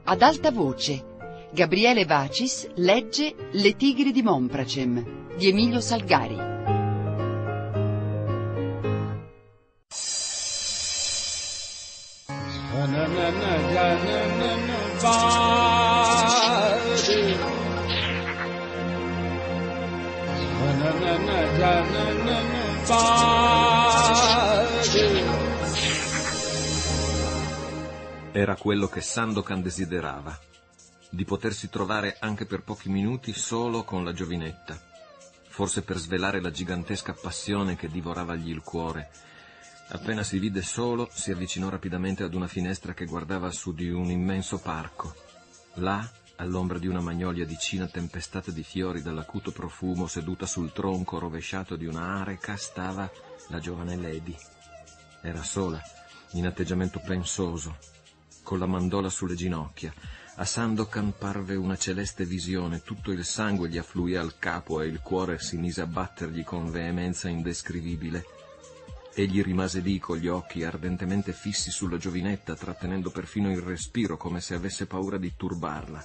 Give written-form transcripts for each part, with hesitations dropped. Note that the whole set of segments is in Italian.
Ad alta voce, Gabriele Vacis legge Le tigri di Monpracem di Emilio Salgari. Era quello che Sandokan desiderava, di potersi trovare anche per pochi minuti solo con la giovinetta, forse per svelare la gigantesca passione che divoravagli il cuore. Appena si vide solo, si avvicinò rapidamente ad una finestra che guardava su di un immenso parco. Là, all'ombra di una magnolia di Cina tempestata di fiori dall'acuto profumo, seduta sul tronco rovesciato di una areca, stava la giovane Lady. Era sola, in atteggiamento pensoso, con la mandola sulle ginocchia. A Sandokan parve una celeste visione, tutto il sangue gli affluì al capo e il cuore si mise a battergli con veemenza indescrivibile. Egli rimase lì con gli occhi ardentemente fissi sulla giovinetta, trattenendo perfino il respiro come se avesse paura di turbarla.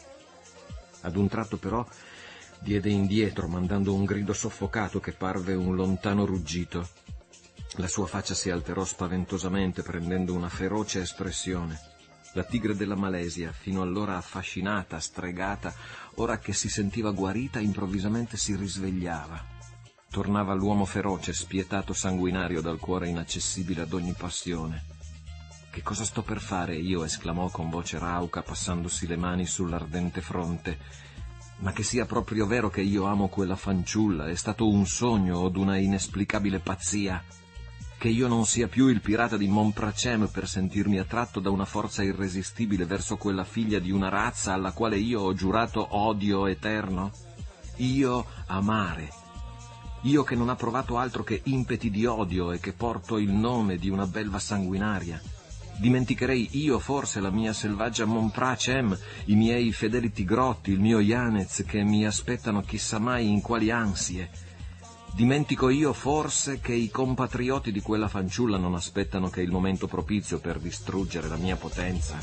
Ad un tratto però diede indietro, mandando un grido soffocato che parve un lontano ruggito. La sua faccia si alterò spaventosamente, prendendo una feroce espressione. La tigre della Malesia, fino allora affascinata, stregata, ora che si sentiva guarita, improvvisamente si risvegliava. Tornava l'uomo feroce, spietato, sanguinario, dal cuore inaccessibile ad ogni passione. «Che cosa sto per fare io?» esclamò con voce rauca, passandosi le mani sull'ardente fronte. «Ma che sia proprio vero che io amo quella fanciulla, è stato un sogno o d'una inesplicabile pazzia? Che io non sia più il pirata di Monpracem per sentirmi attratto da una forza irresistibile verso quella figlia di una razza alla quale io ho giurato odio eterno? Io amare? Io che non ha provato altro che impeti di odio e che porto il nome di una belva sanguinaria? Dimenticherei io forse la mia selvaggia Monpracem, i miei fedeli tigrotti, il mio Yanez che mi aspettano chissà mai in quali ansie? Dimentico io forse che i compatrioti di quella fanciulla non aspettano che il momento propizio per distruggere la mia potenza?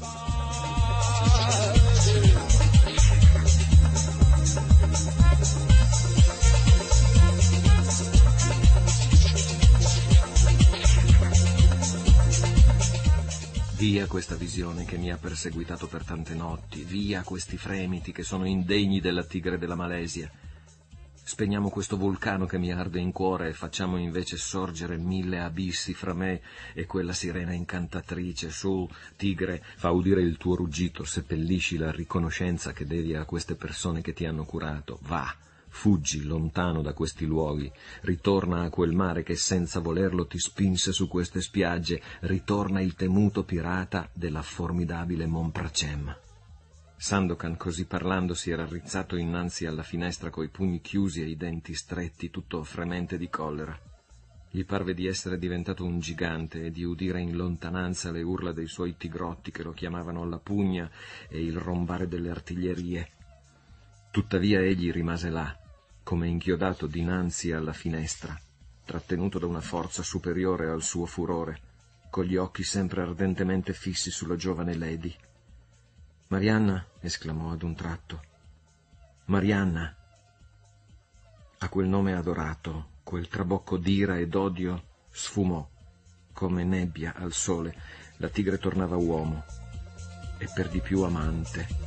Via questa visione che mi ha perseguitato per tante notti, via questi fremiti che sono indegni della tigre della Malesia. Spegniamo questo vulcano che mi arde in cuore e facciamo invece sorgere 1000 abissi fra me e quella sirena incantatrice. Su, tigre, fa udire il tuo ruggito, seppellisci la riconoscenza che devi a queste persone che ti hanno curato. Va, fuggi lontano da questi luoghi, ritorna a quel mare che senza volerlo ti spinse su queste spiagge, ritorna il temuto pirata della formidabile Monpracem. Sandokan, così parlando, si era rizzato innanzi alla finestra coi pugni chiusi e i denti stretti, tutto fremente di collera. Gli parve di essere diventato un gigante e di udire in lontananza le urla dei suoi tigrotti che lo chiamavano alla pugna e il rombare delle artiglierie. Tuttavia egli rimase là, come inchiodato dinanzi alla finestra, trattenuto da una forza superiore al suo furore, con gli occhi sempre ardentemente fissi sulla giovane Lady. «Marianna!» esclamò ad un tratto. «Marianna!» A quel nome adorato, quel trabocco d'ira e d'odio sfumò, come nebbia al sole. La tigre tornava uomo, e per di più amante.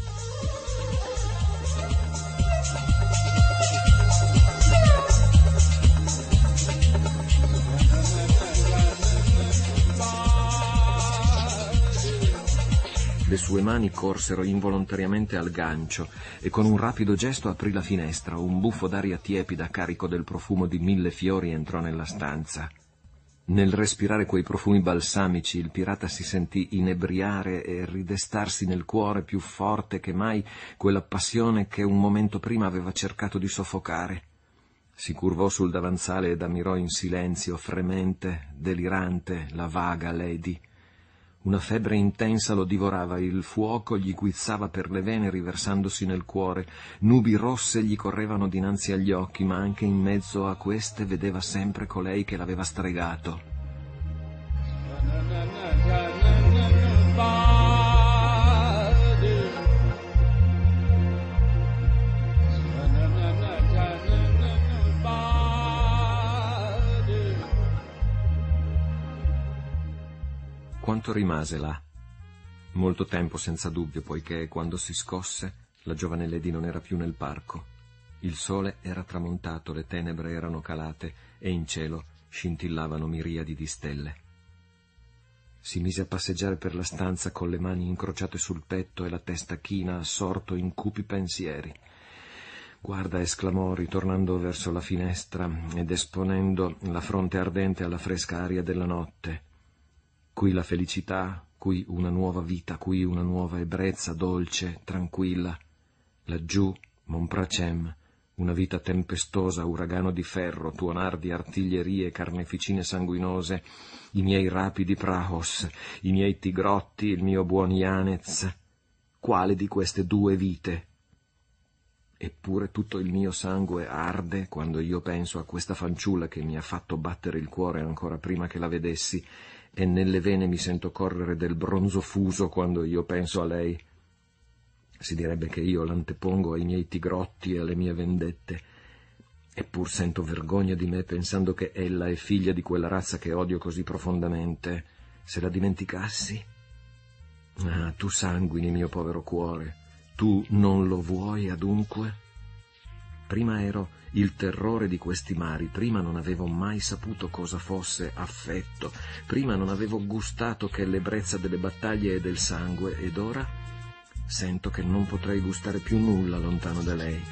Le sue mani corsero involontariamente al gancio e con un rapido gesto aprì la finestra. Un buffo d'aria tiepida carico del profumo di 1000 fiori entrò nella stanza. Nel respirare quei profumi balsamici il pirata si sentì inebriare e ridestarsi nel cuore più forte che mai quella passione che un momento prima aveva cercato di soffocare. Si curvò sul davanzale ed ammirò in silenzio, fremente, delirante, la vaga Lady. Una febbre intensa lo divorava, il fuoco gli guizzava per le vene riversandosi nel cuore, nubi rosse gli correvano dinanzi agli occhi, ma anche in mezzo a queste vedeva sempre colei che l'aveva stregato. Quanto rimase là? Molto tempo senza dubbio, poiché quando si scosse la giovane Lady non era più nel parco. Il sole era tramontato, le tenebre erano calate e in cielo scintillavano miriadi di stelle. Si mise a passeggiare per la stanza con le mani incrociate sul petto e la testa china, assorto in cupi pensieri. «Guarda», esclamò, ritornando verso la finestra ed esponendo la fronte ardente alla fresca aria della notte. «Qui la felicità, qui una nuova vita, qui una nuova ebbrezza dolce, tranquilla. Laggiù, Monpracem, una vita tempestosa, uragano di ferro, tuonar di artiglierie, carneficine sanguinose, i miei rapidi prahos, i miei tigrotti, il mio buon Yanez. Quale di queste due vite? Eppure tutto il mio sangue arde quando io penso a questa fanciulla che mi ha fatto battere il cuore ancora prima che la vedessi, e nelle vene mi sento correre del bronzo fuso quando io penso a lei. Si direbbe che io l'antepongo ai miei tigrotti e alle mie vendette, eppur sento vergogna di me pensando che ella è figlia di quella razza che odio così profondamente. Se la dimenticassi? Ah, tu sanguini, mio povero cuore, tu non lo vuoi adunque? Prima ero il terrore di questi mari, prima non avevo mai saputo cosa fosse affetto, prima non avevo gustato che l'ebbrezza delle battaglie e del sangue, ed ora sento che non potrei gustare più nulla lontano da lei.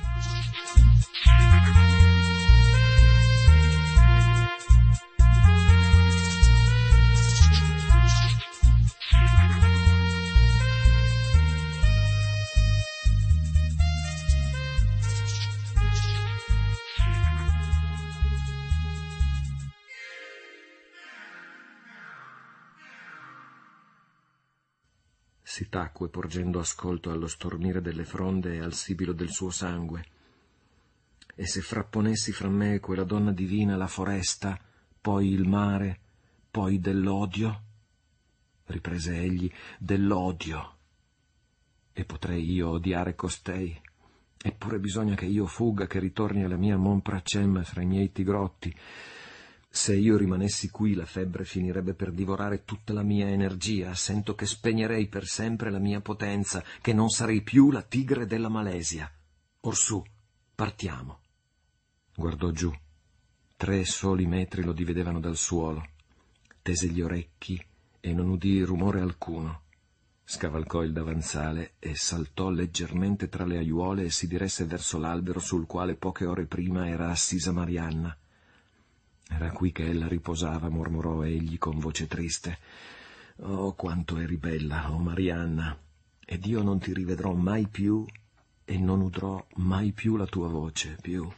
Si tacque, porgendo ascolto allo stormire delle fronde e al sibilo del suo sangue. E se frapponessi fra me e quella donna divina la foresta, poi il mare, poi dell'odio? Riprese egli, dell'odio. E potrei io odiare costei? Eppure bisogna che io fugga, che ritorni alla mia Monpracem fra i miei tigrotti. Se io rimanessi qui la febbre finirebbe per divorare tutta la mia energia, sento che spegnerei per sempre la mia potenza, che non sarei più la tigre della Malesia. Orsù, partiamo. Guardò giù. 3 soli metri lo dividevano dal suolo. Tese gli orecchi e non udì rumore alcuno. Scavalcò il davanzale e saltò leggermente tra le aiuole e si diresse verso l'albero sul quale poche ore prima era assisa Marianna. Era qui che ella riposava, mormorò egli con voce triste. Oh, quanto eri bella, oh Marianna, ed io non ti rivedrò mai più e non udrò mai più la tua voce, più.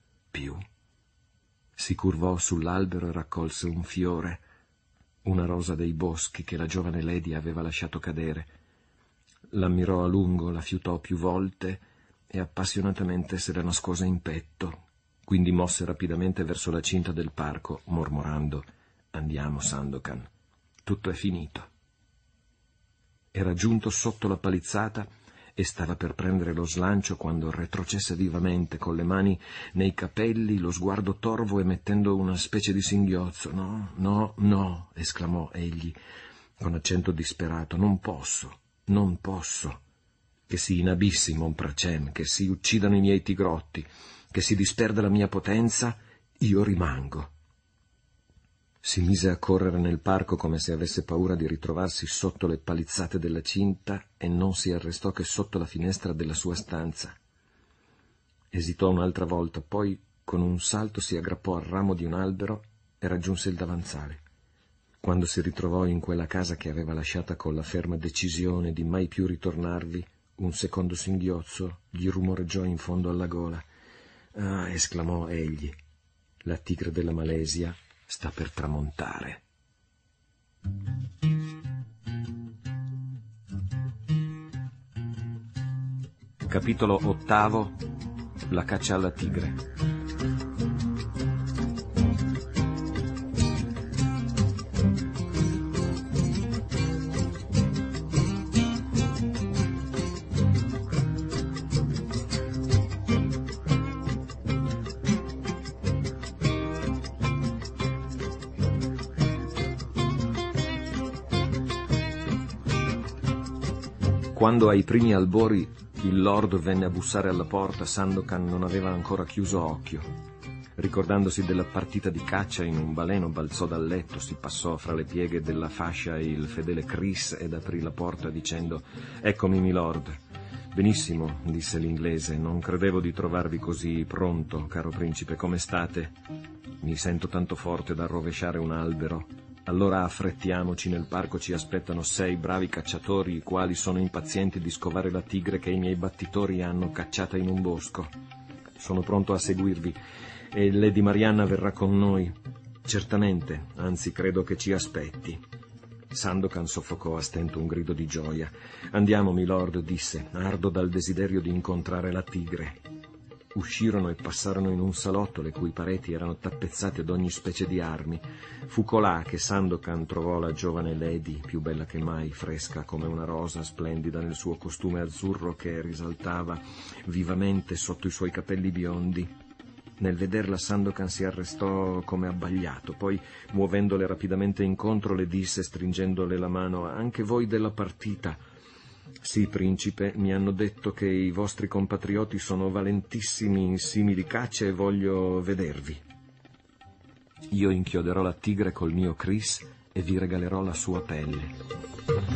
Si curvò sull'albero e raccolse un fiore, una rosa dei boschi che la giovane Lady aveva lasciato cadere. L'ammirò a lungo, la fiutò più volte e appassionatamente se la nascose in petto. Quindi mosse rapidamente verso la cinta del parco, mormorando: «Andiamo, Sandokan, tutto è finito». Era giunto sotto la palizzata e stava per prendere lo slancio quando retrocesse vivamente, con le mani nei capelli, lo sguardo torvo e mettendo una specie di singhiozzo. No, esclamò egli, con accento disperato, non posso. Che si inabissi Monpracem, che si uccidano i miei tigrotti, che si disperda la mia potenza, io rimango. Si mise a correre nel parco come se avesse paura di ritrovarsi sotto le palizzate della cinta e non si arrestò che sotto la finestra della sua stanza. Esitò un'altra volta, poi con un salto si aggrappò al ramo di un albero e raggiunse il davanzale. Quando si ritrovò in quella casa che aveva lasciata con la ferma decisione di mai più ritornarvi, un secondo singhiozzo gli rumoreggiò in fondo alla gola. «Ah», esclamò egli, «la tigre della Malesia sta per tramontare». Capitolo 8. La caccia alla tigre. Quando ai primi albori il Lord venne a bussare alla porta, Sandokan non aveva ancora chiuso occhio. Ricordandosi della partita di caccia in un baleno, balzò dal letto, si passò fra le pieghe della fascia il fedele Chris ed aprì la porta dicendo: «Eccomi, milord». «Benissimo», disse l'inglese, «non credevo di trovarvi così pronto, caro principe, come state?» «Mi sento tanto forte da rovesciare un albero». «Allora affrettiamoci, nel parco ci aspettano 6 bravi cacciatori, i quali sono impazienti di scovare la tigre che i miei battitori hanno cacciata in un bosco. Sono pronto a seguirvi, e Lady Marianna verrà con noi». «Certamente, anzi credo che ci aspetti». Sandokan soffocò a stento un grido di gioia. «Andiamo, milord», disse, «ardo dal desiderio di incontrare la tigre». Uscirono e passarono in un salotto le cui pareti erano tappezzate ad ogni specie di armi. Fu colà che Sandokan trovò la giovane lady, più bella che mai, fresca come una rosa, splendida nel suo costume azzurro che risaltava vivamente sotto i suoi capelli biondi. Nel vederla Sandokan si arrestò come abbagliato, poi, muovendole rapidamente incontro, le disse, stringendole la mano: «Anche voi della partita?» «Sì, principe, mi hanno detto che i vostri compatrioti sono valentissimi in simili cacce e voglio vedervi. Io inchioderò la tigre col mio Chris e vi regalerò la sua pelle».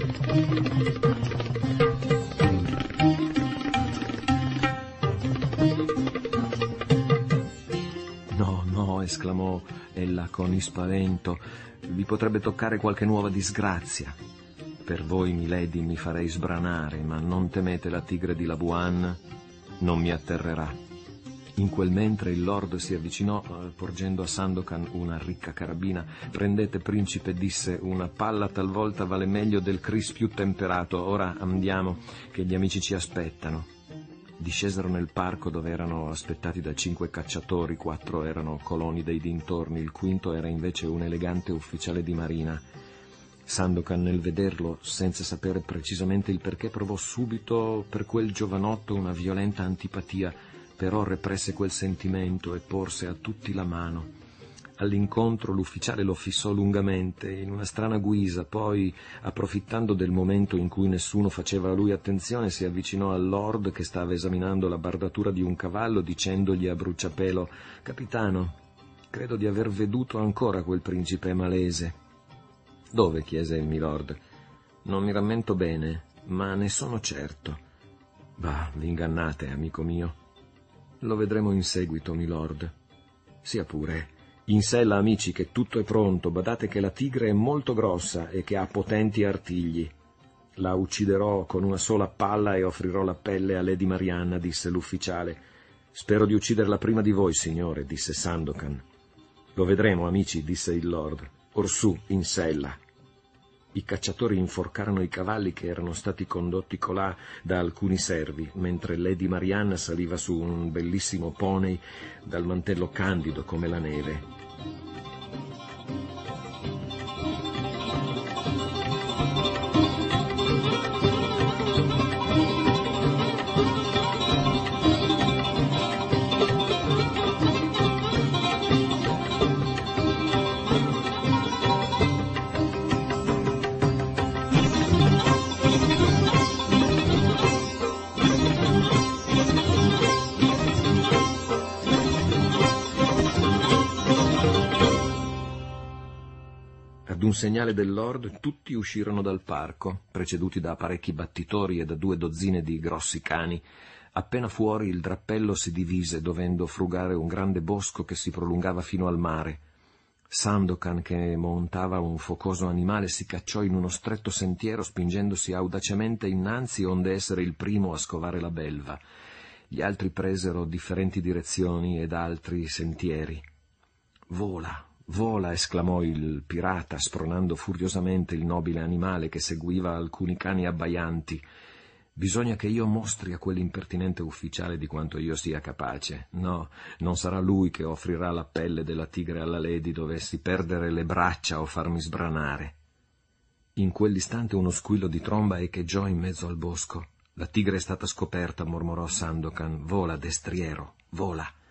«No», esclamò ella con spavento, «vi potrebbe toccare qualche nuova disgrazia». «Per voi, milady, mi farei sbranare, ma non temete la tigre di Labuan? Non mi atterrerà». In quel mentre il lord si avvicinò, porgendo a Sandokan una ricca carabina. «Prendete, principe», disse, «una palla talvolta vale meglio del Chris più temperato. Ora andiamo, che gli amici ci aspettano». Discesero nel parco, dove erano aspettati da 5 cacciatori. 4 erano coloni dei dintorni, il quinto era invece un elegante ufficiale di marina. Sandokan, nel vederlo, senza sapere precisamente il perché, provò subito per quel giovanotto una violenta antipatia, però represse quel sentimento e porse a tutti la mano. All'incontro l'ufficiale lo fissò lungamente, in una strana guisa, poi, approfittando del momento in cui nessuno faceva a lui attenzione, si avvicinò al lord che stava esaminando la bardatura di un cavallo, dicendogli a bruciapelo: «Capitano, credo di aver veduto ancora quel principe malese». «Dove?» chiese il milord. «Non mi rammento bene, ma ne sono certo». «Bah, v'ingannate, amico mio». «Lo vedremo in seguito, milord». «Sia pure. In sella, amici, che tutto è pronto. Badate che la tigre è molto grossa e che ha potenti artigli». «La ucciderò con una sola palla e offrirò la pelle a Lady Marianna», disse l'ufficiale. «Spero di ucciderla prima di voi, signore», disse Sandokan. «Lo vedremo, amici», disse il lord. «Orsù, in sella». I cacciatori inforcarono i cavalli che erano stati condotti colà da alcuni servi, mentre Lady Marianna saliva su un bellissimo poney dal mantello candido come la neve. Ad un segnale del lord tutti uscirono dal parco, preceduti da parecchi battitori e da 2 dozzine di grossi cani. Appena fuori il drappello si divise, dovendo frugare un grande bosco che si prolungava fino al mare. Sandokan, che montava un focoso animale, si cacciò in uno stretto sentiero, spingendosi audacemente innanzi, onde essere il primo a scovare la belva. Gli altri presero differenti direzioni ed altri sentieri. «Vola! Vola!» esclamò il pirata, spronando furiosamente il nobile animale che seguiva alcuni cani abbaianti. «Bisogna che io mostri a quell'impertinente ufficiale di quanto io sia capace. No, non sarà lui che offrirà la pelle della tigre alla lady dovessi perdere le braccia o farmi sbranare». In quell'istante uno squillo di tromba echeggiò in mezzo al bosco. «La tigre è stata scoperta», mormorò Sandokan. «Vola, destriero, vola!»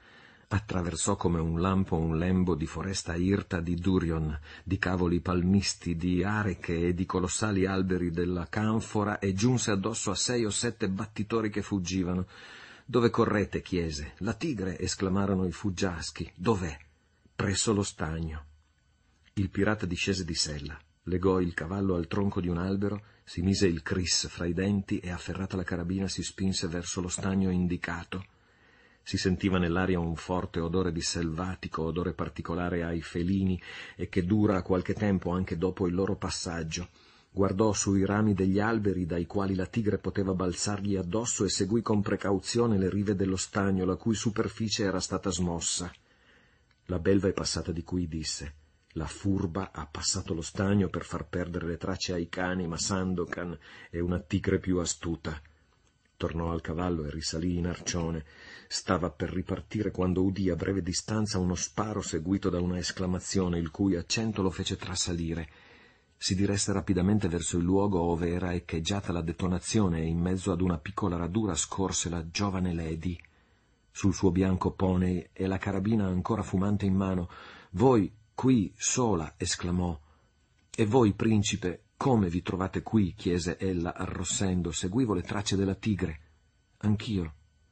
attraversò come un lampo un lembo di foresta irta di durion, di cavoli palmisti, di areche e di colossali alberi della canfora, e giunse addosso a 6 o 7 battitori che fuggivano. «Dove correte?» chiese. «La tigre!» esclamarono i fuggiaschi. «Dov'è?» «Presso lo stagno». Il pirata discese di sella, legò il cavallo al tronco di un albero, si mise il cris fra i denti e, afferrata la carabina, si spinse verso lo stagno indicato. Si sentiva nell'aria un forte odore di selvatico, odore particolare ai felini e che dura qualche tempo anche dopo il loro passaggio. Guardò sui rami degli alberi dai quali la tigre poteva balzargli addosso e seguì con precauzione le rive dello stagno, la cui superficie era stata smossa. La belva è passata di qui, disse. La furba ha passato lo stagno per far perdere le tracce ai cani, ma Sandokan è una tigre più astuta. Tornò al cavallo e risalì in arcione. Stava per ripartire quando udì a breve distanza uno sparo seguito da una esclamazione, il cui accento lo fece trasalire. Si diresse rapidamente verso il luogo ove era echeggiata la detonazione, e in mezzo ad una piccola radura scorse la giovane Lady. Sul suo bianco poney e la carabina ancora fumante in mano. «Voi qui sola!» esclamò. «E voi, principe, come vi trovate qui?» chiese ella arrossendo. «Seguivo le tracce della tigre». «Anch'io».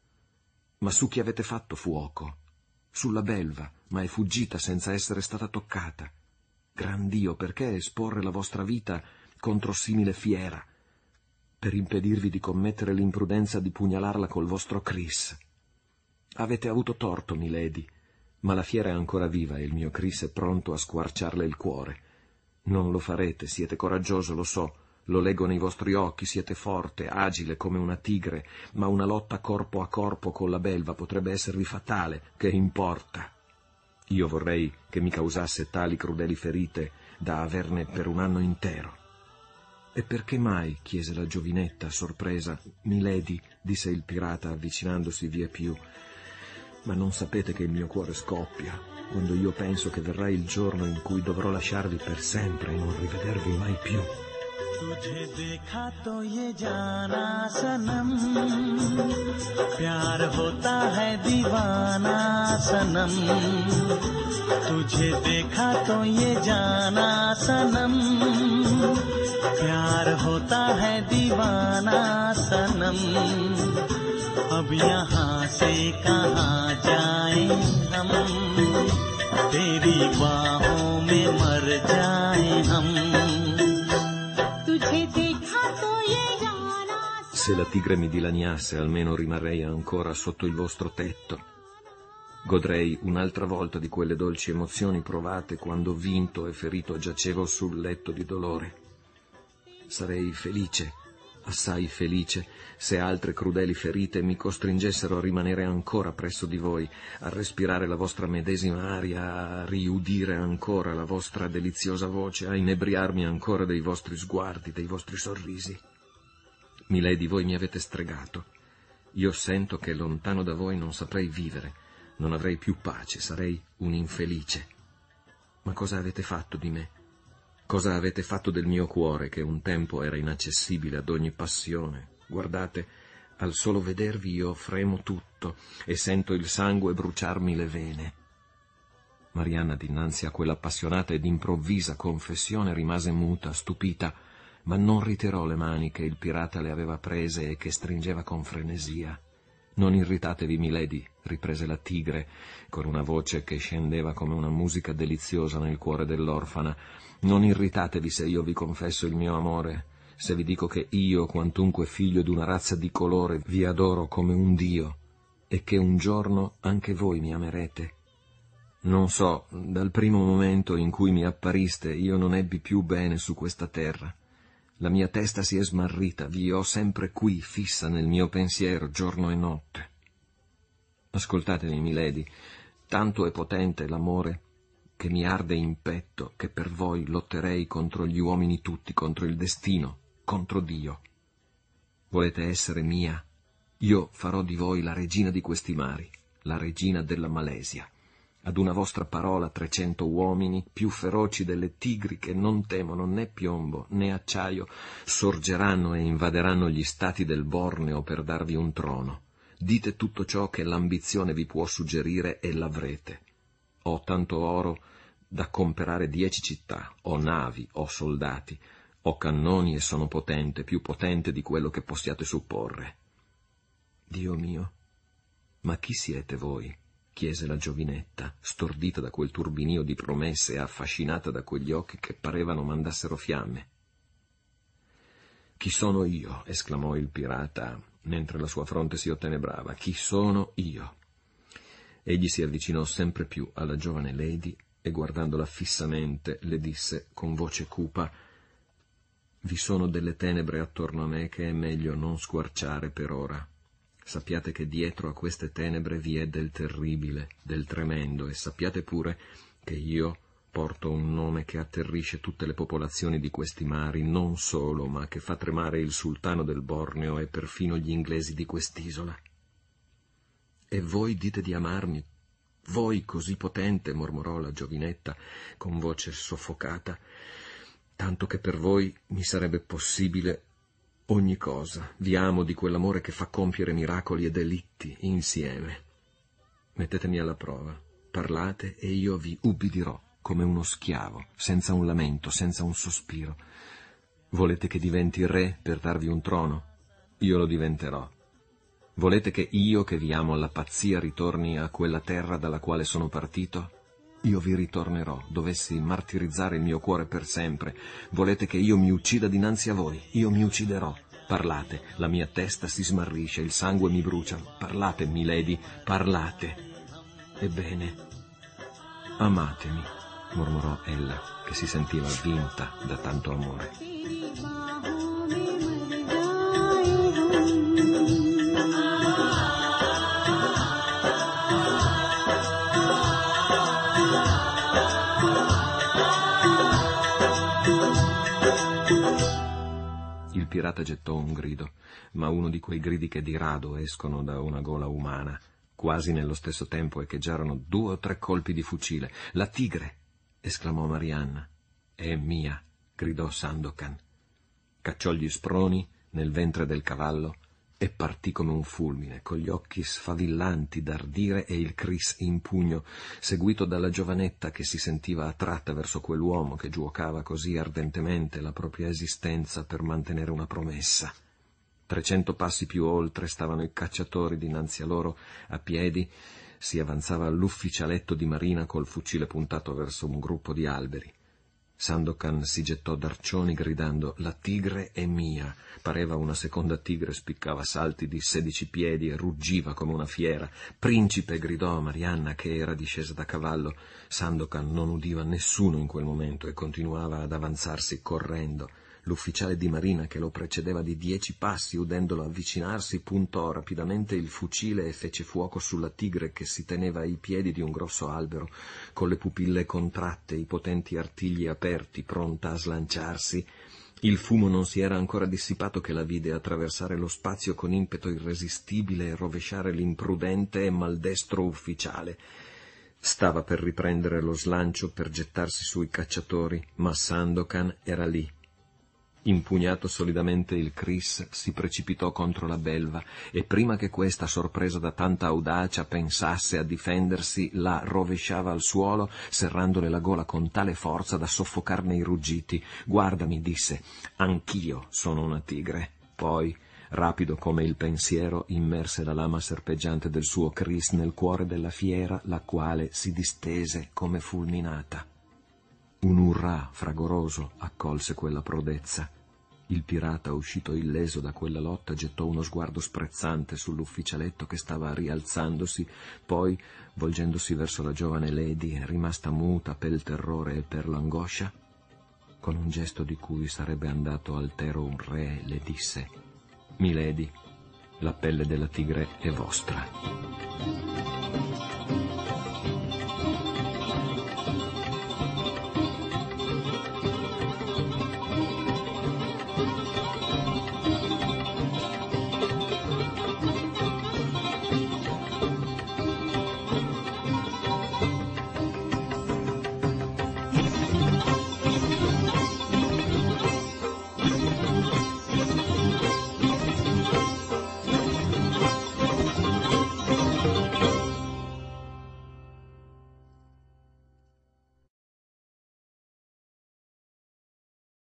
«Ma su chi avete fatto fuoco?» «Sulla belva, ma è fuggita senza essere stata toccata». «Gran Dio, perché esporre la vostra vita contro simile fiera?» «Per impedirvi di commettere l'imprudenza di pugnalarla col vostro cris». «Avete avuto torto, milady, ma la fiera è ancora viva e il mio cris è pronto a squarciarle il cuore. Non lo farete, siete coraggioso, lo so, lo leggo nei vostri occhi, siete forte, agile come una tigre, ma una lotta corpo a corpo con la belva potrebbe esservi fatale, che importa? Io vorrei che mi causasse tali crudeli ferite da averne per un anno intero». «E perché mai?» chiese la giovinetta, sorpresa. «Milady», disse il pirata avvicinandosi vie più, «ma non sapete che il mio cuore scoppia quando io penso che verrà il giorno in cui dovrò lasciarvi per sempre e non rivedervi mai più». तुझे देखा तो ये जाना सनम, प्यार होता है दीवाना सनम। तुझे देखा तो ये जाना सनम, प्यार होता है दीवाना सनम। अब यहाँ से कहाँ जाएं हम, तेरी बाहों में मर जाएं हम। Se la tigre mi dilaniasse, almeno rimarrei ancora sotto il vostro tetto. Godrei un'altra volta di quelle dolci emozioni provate quando vinto e ferito giacevo sul letto di dolore. Sarei felice, assai felice, se altre crudeli ferite mi costringessero a rimanere ancora presso di voi, a respirare la vostra medesima aria, a riudire ancora la vostra deliziosa voce, a inebriarmi ancora dei vostri sguardi, dei vostri sorrisi. Milady, voi mi avete stregato. Io sento che lontano da voi non saprei vivere, non avrei più pace, sarei un infelice. Ma cosa avete fatto di me? Cosa avete fatto del mio cuore, che un tempo era inaccessibile ad ogni passione? Guardate, al solo vedervi io fremo tutto e sento il sangue bruciarmi le vene. Marianna, dinanzi a quell'appassionata ed improvvisa confessione, rimase muta, stupita, ma non ritirò le mani che il pirata le aveva prese e che stringeva con frenesia. «Non irritatevi, milady», riprese la tigre, con una voce che scendeva come una musica deliziosa nel cuore dell'orfana. «Non irritatevi se io vi confesso il mio amore, se vi dico che io, quantunque figlio d'una razza di colore, vi adoro come un dio, e che un giorno anche voi mi amerete. Non so, dal primo momento in cui mi appariste, io non ebbi più bene su questa terra. La mia testa si è smarrita, vi ho sempre qui, fissa nel mio pensiero, giorno e notte. Ascoltatemi, milady, tanto è potente l'amore che mi arde in petto, che per voi lotterei contro gli uomini tutti, contro il destino, contro Dio. Volete essere mia? Io farò di voi la regina di questi mari, la regina della Malesia. Ad una vostra parola 300 uomini, più feroci delle tigri che non temono né piombo né acciaio, sorgeranno e invaderanno gli stati del Borneo per darvi un trono. Dite tutto ciò che l'ambizione vi può suggerire e l'avrete. Ho tanto oro da comperare 10 città, ho navi, ho soldati, ho cannoni e sono potente, più potente di quello che possiate supporre. Dio mio, ma chi siete voi? Chiese la giovinetta, stordita da quel turbinio di promesse e affascinata da quegli occhi che parevano mandassero fiamme. Chi sono io? Esclamò il pirata, mentre la sua fronte si ottenebrava. Chi sono io? Egli si avvicinò sempre più alla giovane lady e, guardandola fissamente, le disse con voce cupa: «Vi sono delle tenebre attorno a me che è meglio non squarciare per ora. Sappiate che dietro a queste tenebre vi è del terribile, del tremendo, e sappiate pure che io porto un nome che atterrisce tutte le popolazioni di questi mari, non solo, ma che fa tremare il sultano del Borneo e perfino gli inglesi di quest'isola. E voi dite di amarmi, voi così potente», mormorò la giovinetta con voce soffocata, «tanto che per voi mi sarebbe possibile ogni cosa. Vi amo di quell'amore che fa compiere miracoli e delitti insieme. Mettetemi alla prova, parlate e io vi ubbidirò come uno schiavo, senza un lamento, senza un sospiro. Volete che diventi re per darvi un trono? Io lo diventerò. Volete che io, che vi amo alla pazzia, ritorni a quella terra dalla quale sono partito? Io vi ritornerò, dovessi martirizzare il mio cuore per sempre. Volete che io mi uccida dinanzi a voi? Io mi ucciderò. Parlate, la mia testa si smarrisce, il sangue mi brucia. Parlate, milady, parlate. Ebbene, amatemi, mormorò ella, che si sentiva vinta da tanto amore. Il pirata gettò un grido, ma uno di quei gridi che di rado escono da una gola umana. Quasi nello stesso tempo echeggiarono 2 o 3 colpi di fucile. «La tigre!» esclamò Marianna. «È mia!» gridò Sandokan. Cacciò gli sproni nel ventre del cavallo e partì come un fulmine, con gli occhi sfavillanti d'ardire e il cris in pugno, seguito dalla giovanetta che si sentiva attratta verso quell'uomo che giuocava così ardentemente la propria esistenza per mantenere una promessa. 300 passi più oltre stavano i cacciatori dinanzi a loro, a piedi. Si avanzava l'ufficialetto di marina col fucile puntato verso un gruppo di alberi. Sandokan si gettò d'arcioni gridando: «La tigre è mia!» Pareva una seconda tigre, spiccava salti di 16 piedi e ruggiva come una fiera. «Principe!» gridò Marianna, che era discesa da cavallo. Sandokan non udiva nessuno in quel momento e continuava ad avanzarsi correndo. L'ufficiale di marina, che lo precedeva di 10 passi, udendolo avvicinarsi, puntò rapidamente il fucile e fece fuoco sulla tigre che si teneva ai piedi di un grosso albero, con le pupille contratte, i potenti artigli aperti, pronta a slanciarsi. Il fumo non si era ancora dissipato che la vide attraversare lo spazio con impeto irresistibile e rovesciare l'imprudente e maldestro ufficiale. Stava per riprendere lo slancio per gettarsi sui cacciatori, ma Sandokan era lì. Impugnato solidamente il cris, si precipitò contro la belva e prima che questa, sorpresa da tanta audacia, pensasse a difendersi, la rovesciava al suolo, serrandole la gola con tale forza da soffocarne i ruggiti. «Guardami», disse, «anch'io sono una tigre». Poi, rapido come il pensiero, immerse la lama serpeggiante del suo cris nel cuore della fiera, la quale si distese come fulminata. Un urrà fragoroso accolse quella prodezza. Il pirata, uscito illeso da quella lotta, gettò uno sguardo sprezzante sull'ufficialetto che stava rialzandosi, poi, volgendosi verso la giovane lady, rimasta muta per il terrore e per l'angoscia, con un gesto di cui sarebbe andato altero un re, le disse: «Milady, la pelle della tigre è vostra».